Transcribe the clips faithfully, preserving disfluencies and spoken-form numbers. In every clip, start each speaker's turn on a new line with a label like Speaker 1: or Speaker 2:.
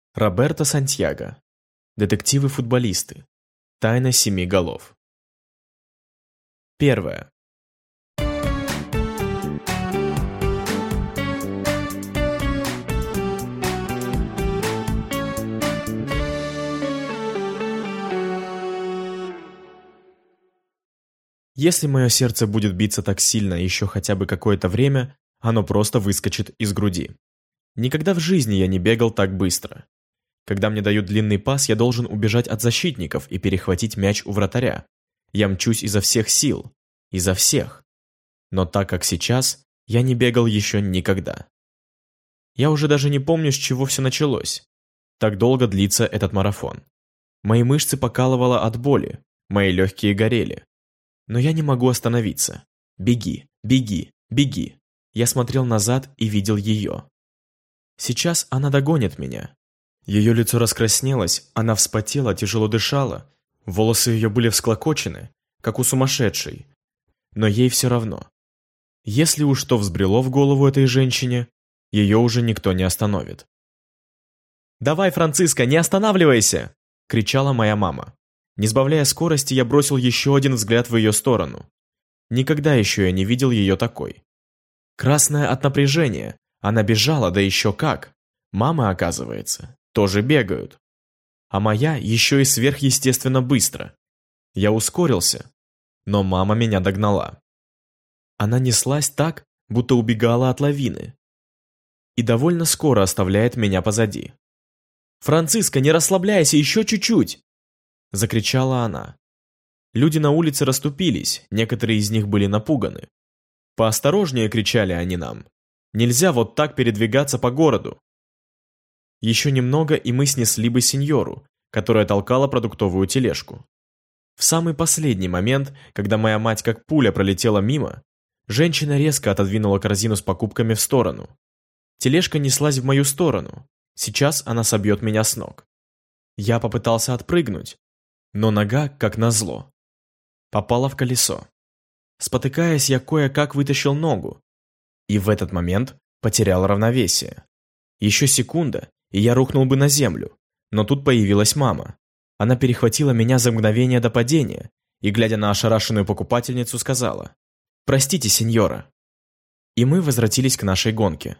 Speaker 1: Роберто Сантьяго. Детективы-футболисты. Тайна семи голов. Первое. Если мое сердце будет биться так сильно еще хотя бы какое-то время, оно просто выскочит из груди. Никогда в жизни я не бегал так быстро. Когда мне дают длинный пас, я должен убежать от защитников и перехватить мяч у вратаря. Я мчусь изо всех сил. Изо всех. Но так как сейчас, я не бегал еще никогда. Я уже даже не помню, с чего все началось. Так долго длится этот марафон. Мои мышцы покалывало от боли, мои легкие горели. Но я не могу остановиться. Беги, беги, беги. Я смотрел назад и видел ее. Сейчас она догонит меня. Ее лицо раскраснелось, она вспотела, тяжело дышала. Волосы ее были всклокочены, как у сумасшедшей. Но ей все равно. Если уж что взбрело в голову этой женщине, ее уже никто не остановит. «Давай, Франциска, не останавливайся!» – кричала моя мама. Не сбавляя скорости, я бросил еще один взгляд в ее сторону. Никогда еще я не видел ее такой. Красная от напряжения, она бежала, да еще как. Мамы, оказывается, тоже бегают. А моя еще и сверхъестественно быстро. Я ускорился, но мама меня догнала. Она неслась так, будто убегала от лавины. И довольно скоро оставляет меня позади. «Франциска, не расслабляйся, еще чуть-чуть!» Закричала она. Люди на улице расступились, некоторые из них были напуганы. «Поосторожнее!» — кричали они нам. «Нельзя вот так передвигаться по городу!» Еще немного, и мы снесли бы сеньору, которая толкала продуктовую тележку. В самый последний момент, когда моя мать как пуля пролетела мимо, женщина резко отодвинула корзину с покупками в сторону. Тележка неслась в мою сторону. Сейчас она собьет меня с ног. Я попытался отпрыгнуть, но нога, как назло, попала в колесо. Спотыкаясь, я кое-как вытащил ногу, и в этот момент потерял равновесие. Еще секунда, и я рухнул бы на землю, но тут появилась мама. Она перехватила меня за мгновение до падения и, глядя на ошарашенную покупательницу, сказала: «Простите, сеньора». И мы возвратились к нашей гонке.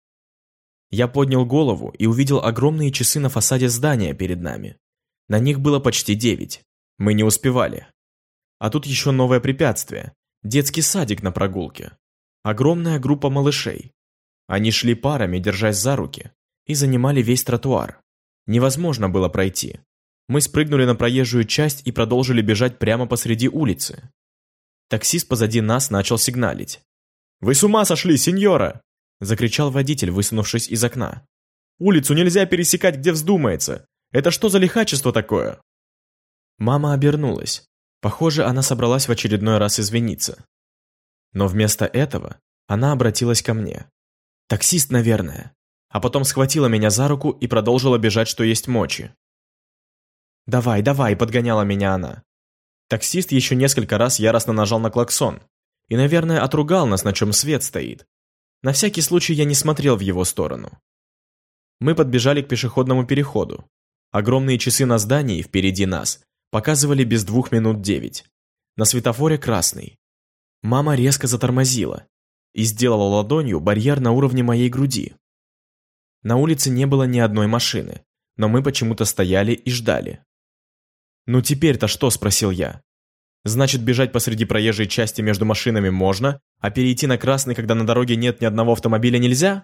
Speaker 1: Я поднял голову и увидел огромные часы на фасаде здания перед нами. На них было почти девять. Мы не успевали. А тут еще новое препятствие. Детский садик на прогулке. Огромная группа малышей. Они шли парами, держась за руки, и занимали весь тротуар. Невозможно было пройти. Мы спрыгнули на проезжую часть и продолжили бежать прямо посреди улицы. Таксист позади нас начал сигналить. «Вы с ума сошли, сеньора!» – закричал водитель, высунувшись из окна. «Улицу нельзя пересекать, где вздумается! Это что за лихачество такое?» Мама обернулась. Похоже, она собралась в очередной раз извиниться. Но вместо этого она обратилась ко мне. «Таксист, наверное». А потом схватила меня за руку и продолжила бежать, что есть мочи. «Давай, давай», – подгоняла меня она. Таксист еще несколько раз яростно нажал на клаксон и, наверное, отругал нас, на чем свет стоит. На всякий случай я не смотрел в его сторону. Мы подбежали к пешеходному переходу. Огромные часы на здании впереди нас показывали без двух минут девять. На светофоре красный. Мама резко затормозила и сделала ладонью барьер на уровне моей груди. На улице не было ни одной машины, но мы почему-то стояли и ждали. «Ну теперь-то что?» – спросил я. «Значит, бежать посреди проезжей части между машинами можно, а перейти на красный, когда на дороге нет ни одного автомобиля, нельзя?»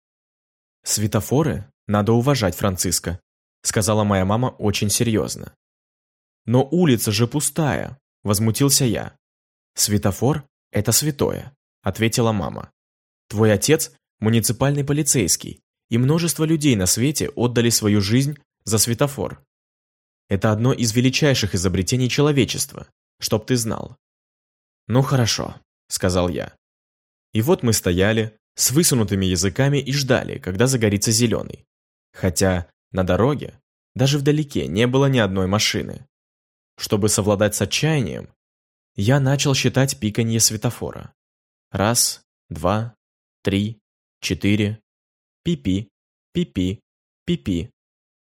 Speaker 1: «Светофоры надо уважать, Франциска», – сказала моя мама очень серьезно. «Но улица же пустая», – возмутился я. «Светофор – это святое», – ответила мама. «Твой отец – муниципальный полицейский, и множество людей на свете отдали свою жизнь за светофор. Это одно из величайших изобретений человечества, чтоб ты знал». «Ну хорошо», – сказал я. И вот мы стояли с высунутыми языками и ждали, когда загорится зеленый. Хотя на дороге, даже вдалеке, не было ни одной машины. Чтобы совладать с отчаянием, я начал считать пиканье светофора. Раз, два, три, четыре. Пи-пи, пи-пи, пи-пи.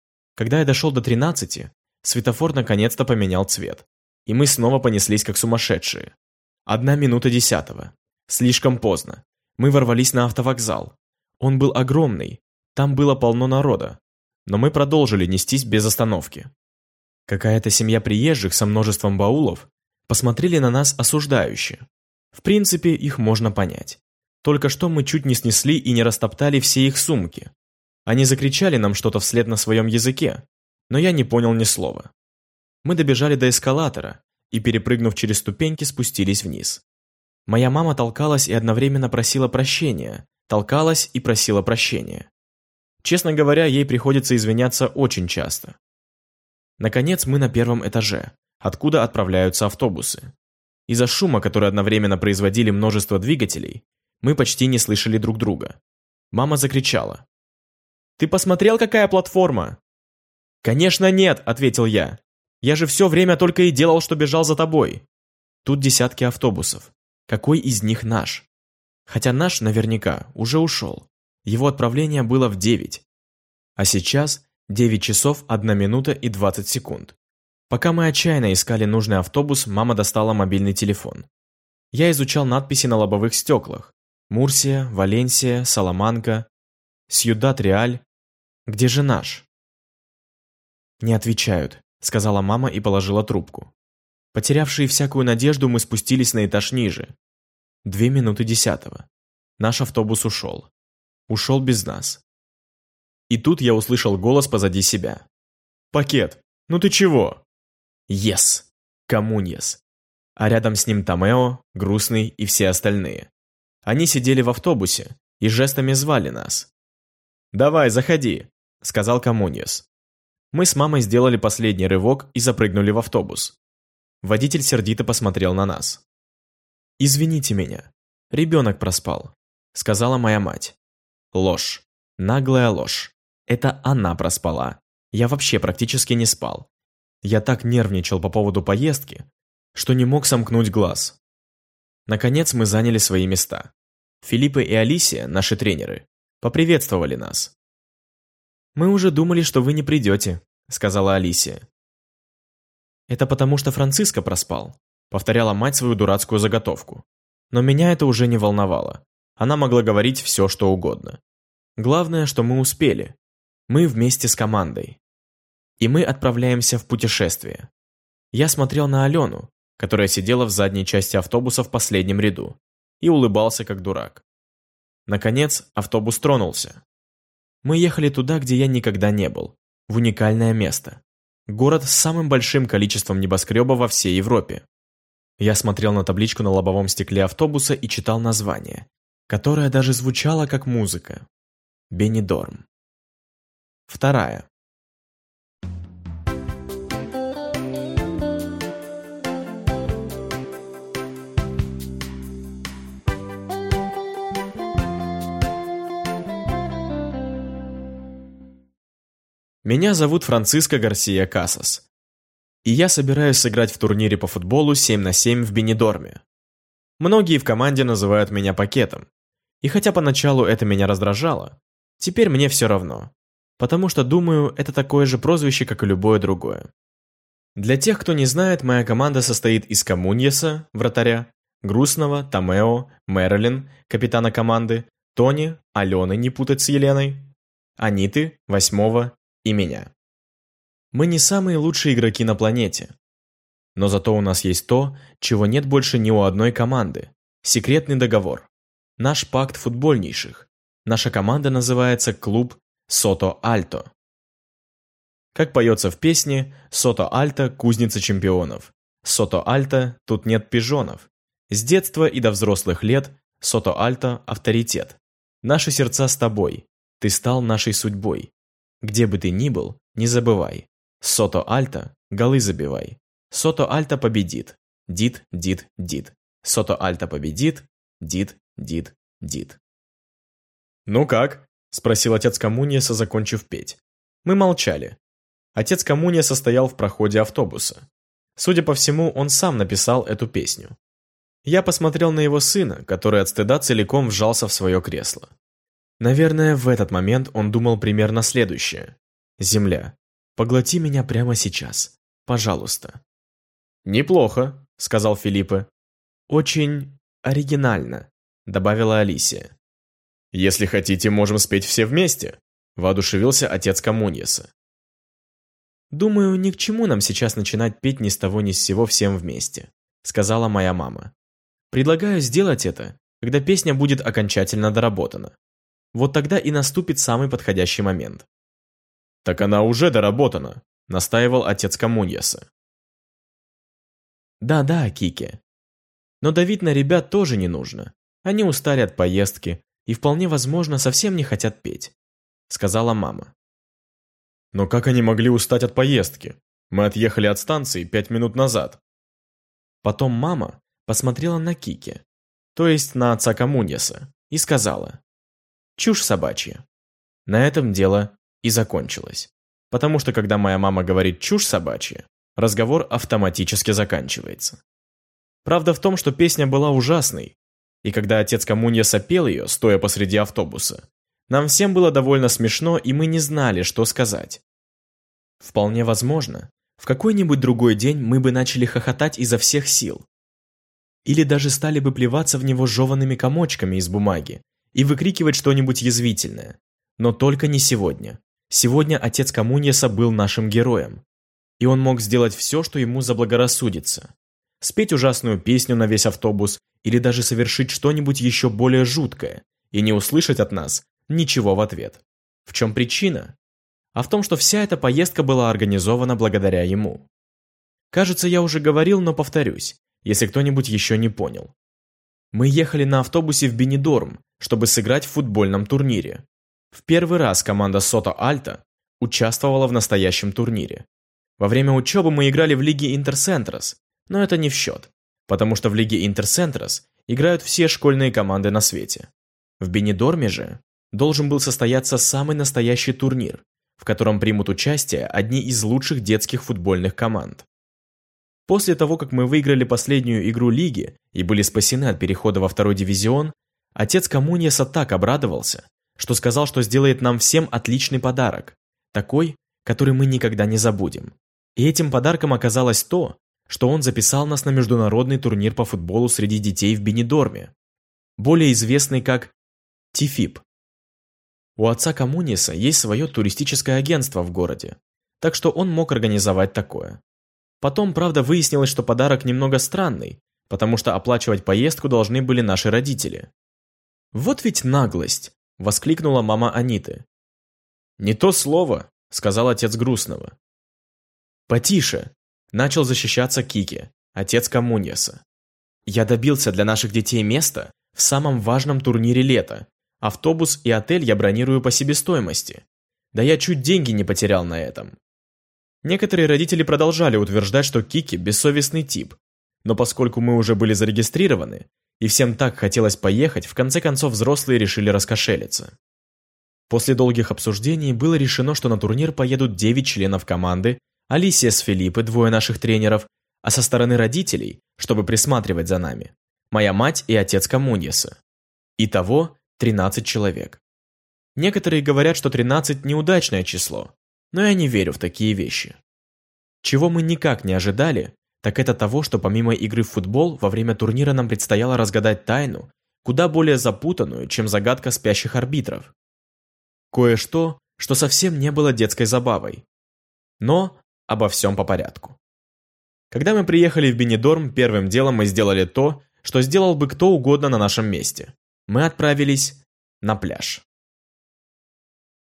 Speaker 1: Когда я дошел до тринадцати, светофор наконец-то поменял цвет, и мы снова понеслись как сумасшедшие. Одна минута десятого. Слишком поздно. Мы ворвались на автовокзал. Он был огромный, там было полно народа, но мы продолжили нестись без остановки. Какая-то семья приезжих со множеством баулов посмотрели на нас осуждающе. В принципе, их можно понять. Только что мы чуть не снесли и не растоптали все их сумки. Они закричали нам что-то вслед на своем языке, но я не понял ни слова. Мы добежали до эскалатора и, перепрыгнув через ступеньки, спустились вниз. Моя мама толкалась и одновременно просила прощения, толкалась и просила прощения. Честно говоря, ей приходится извиняться очень часто. Наконец, мы на первом этаже, откуда отправляются автобусы. Из-за шума, который одновременно производили множество двигателей, мы почти не слышали друг друга. Мама закричала: «Ты посмотрел, какая платформа?» «Конечно нет», — ответил я. «Я же все время только и делал, что бежал за тобой». Тут десятки автобусов. Какой из них наш? Хотя наш наверняка уже ушел. Его отправление было в девять. А сейчас девять часов одна минута и двадцать секунд. Пока мы отчаянно искали нужный автобус, мама достала мобильный телефон. Я изучал надписи на лобовых стеклах. Мурсия, Валенсия, Саламанка, Сьюдад-Реаль. Где же наш? «Не отвечают», — сказала мама и положила трубку. Потерявшие всякую надежду, мы спустились на этаж ниже. Две минуты десятого. Наш автобус ушел. Ушел без нас. И тут я услышал голос позади себя. «Пакет, ну ты чего?» «Ес! Комуньес!» А рядом с ним Томео, Грустный и все остальные. Они сидели в автобусе и жестами звали нас. «Давай, заходи», — сказал Комуньес. Мы с мамой сделали последний рывок и запрыгнули в автобус. Водитель сердито посмотрел на нас. «Извините меня, ребенок проспал», — сказала моя мать. Ложь. Наглая ложь. Это она проспала. Я вообще практически не спал. Я так нервничал по поводу поездки, что не мог сомкнуть глаз. Наконец мы заняли свои места. Филиппе и Алисия, наши тренеры, поприветствовали нас. «Мы уже думали, что вы не придете», — сказала Алисия. «Это потому, что Франциско проспал», — повторяла мать свою дурацкую заготовку. Но меня это уже не волновало. Она могла говорить все, что угодно. Главное, что мы успели. Мы вместе с командой. И мы отправляемся в путешествие. Я смотрел на Алену, которая сидела в задней части автобуса в последнем ряду, и улыбался как дурак. Наконец, автобус тронулся. Мы ехали туда, где я никогда не был, в уникальное место. Город с самым большим количеством небоскребов во всей Европе. Я смотрел на табличку на лобовом стекле автобуса и читал название, которое даже звучало как музыка. Бенидорм. Вторая. Меня зовут Франциско Гарсия Касас, и я собираюсь сыграть в турнире по футболу семь на семь в Бенидорме. Многие в команде называют меня Пакетом, и хотя поначалу это меня раздражало, теперь мне все равно, потому что, думаю, это такое же прозвище, как и любое другое. Для тех, кто не знает, моя команда состоит из Комуньеса, вратаря, Грустного, Томео, Мэрилин, капитана команды, Тони, Алены, не путать с Еленой, Аниты, Восьмого и меня. Мы не самые лучшие игроки на планете, но зато у нас есть то, чего нет больше ни у одной команды – секретный договор. Наш пакт футбольнейших. Наша команда называется клуб Сото Альто. Как поется в песне, Сото Альто – кузница чемпионов. Сото Альто – тут нет пижонов. С детства и до взрослых лет Сото Альто – авторитет. Наши сердца с тобой. Ты стал нашей судьбой. Где бы ты ни был, не забывай. Сото Альто – голы забивай. Сото Альто победит. Дит, дит, дит. Сото Альто победит. Дит, дит, дит. «Ну как?» – спросил отец Комуньеса, закончив петь. Мы молчали. Отец Комуньеса стоял в проходе автобуса. Судя по всему, он сам написал эту песню. Я посмотрел на его сына, который от стыда целиком вжался в свое кресло. Наверное, в этот момент он думал примерно следующее. Земля. Поглоти меня прямо сейчас. Пожалуйста». «Неплохо», — сказал Филиппе. «Очень оригинально», — добавила Алисия. «Если хотите, можем спеть все вместе», — воодушевился отец Камуньеса. «Думаю, ни к чему нам сейчас начинать петь ни с того ни с сего всем вместе», — сказала моя мама. «Предлагаю сделать это, когда песня будет окончательно доработана. Вот тогда и наступит самый подходящий момент». «Так она уже доработана», — настаивал отец Камуньеса. «Да-да, Кики. Но давить на ребят тоже не нужно. Они устали от поездки и, вполне возможно, совсем не хотят петь», — сказала мама. «Но как они могли устать от поездки? Мы отъехали от станции пять минут назад». Потом мама посмотрела на Кики, то есть на отца Камуньеса, и сказала: «Чушь собачья». На этом дело и закончилось, потому что когда моя мама говорит «чушь собачья», разговор автоматически заканчивается. Правда в том, что песня была ужасной, и когда отец Камуньеса пел ее, стоя посреди автобуса, нам всем было довольно смешно, и мы не знали, что сказать. Вполне возможно, в какой-нибудь другой день мы бы начали хохотать изо всех сил. Или даже стали бы плеваться в него жеванными комочками из бумаги и выкрикивать что-нибудь язвительное. Но только не сегодня. Сегодня отец Камуньеса был нашим героем. И он мог сделать все, что ему заблагорассудится. Спеть ужасную песню на весь автобус или даже совершить что-нибудь еще более жуткое и не услышать от нас ничего в ответ. В чем причина? А в том, что вся эта поездка была организована благодаря ему. Кажется, я уже говорил, но повторюсь, если кто-нибудь еще не понял. Мы ехали на автобусе в Бенидорм, чтобы сыграть в футбольном турнире. В первый раз команда Сото Альта участвовала в настоящем турнире. Во время учебы мы играли в лиге Интерсентрас, но это не в счет, потому что в лиге Интерсентрас играют все школьные команды на свете. В Бенидорме же должен был состояться самый настоящий турнир, в котором примут участие одни из лучших детских футбольных команд. После того, как мы выиграли последнюю игру лиги и были спасены от перехода во второй дивизион, отец Камуньеса так обрадовался, что сказал, что сделает нам всем отличный подарок, такой, который мы никогда не забудем. И этим подарком оказалось то, что он записал нас на международный турнир по футболу среди детей в Бенидорме, более известный как ТИФИП. У отца Камуньеса есть свое туристическое агентство в городе, так что он мог организовать такое. Потом, правда, выяснилось, что подарок немного странный, потому что оплачивать поездку должны были наши родители. «Вот ведь наглость!» – воскликнула мама Аниты. «Не то слово!» – сказал отец Грустного. «Потише!» – начал защищаться Кики, отец Камуньеса. «Я добился для наших детей места в самом важном турнире лета. Автобус и отель я бронирую по себестоимости. Да я чуть деньги не потерял на этом». Некоторые родители продолжали утверждать, что Кики – бессовестный тип, но поскольку мы уже были зарегистрированы, и всем так хотелось поехать, в конце концов взрослые решили раскошелиться. После долгих обсуждений было решено, что на турнир поедут девять членов команды, Алисия с Филиппе, двое наших тренеров, а со стороны родителей, чтобы присматривать за нами, моя мать и отец Камуньеса. Итого тринадцать человек. Некоторые говорят, что тринадцать – неудачное число, но я не верю в такие вещи. Чего мы никак не ожидали, так это того, что помимо игры в футбол, во время турнира нам предстояло разгадать тайну, куда более запутанную, чем загадка спящих арбитров. Кое-что, что совсем не было детской забавой. Но обо всем по порядку. Когда мы приехали в Бенидорм, первым делом мы сделали то, что сделал бы кто угодно на нашем месте. Мы отправились на пляж.